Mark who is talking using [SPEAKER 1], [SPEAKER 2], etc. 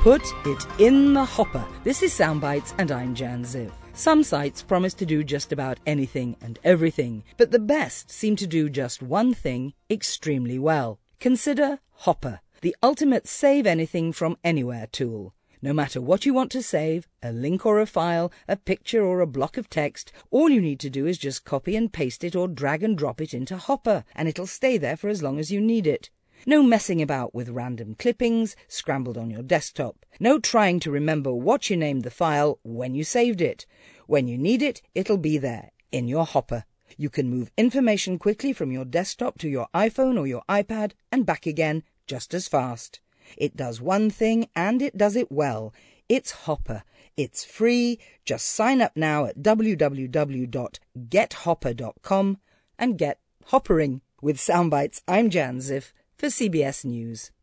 [SPEAKER 1] Put it in the hopper. This is Soundbites and I'm Jan Ziv. Some sites promise to do just about anything and everything, but the best seem to do just one thing extremely well. Consider Hopper, the ultimate save anything from anywhere tool. No matter what you want to save, a link or a file, a picture or a block of text, all you need to do is just copy and paste it or drag and drop it into Hopper, and it'll stay there for as long as you need it. No messing about with random clippings scrambled on your desktop. No trying to remember what you named the file when you saved it. When you need it, it'll be there, in your Hopper. You can move information quickly from your desktop to your iPhone or your iPad and back again just as fast. It does one thing and it does it well. It's Hopper. It's free. Just sign up now at www.gethopper.com and get hoppering. With Soundbites, I'm Jan Ziv for CBS News.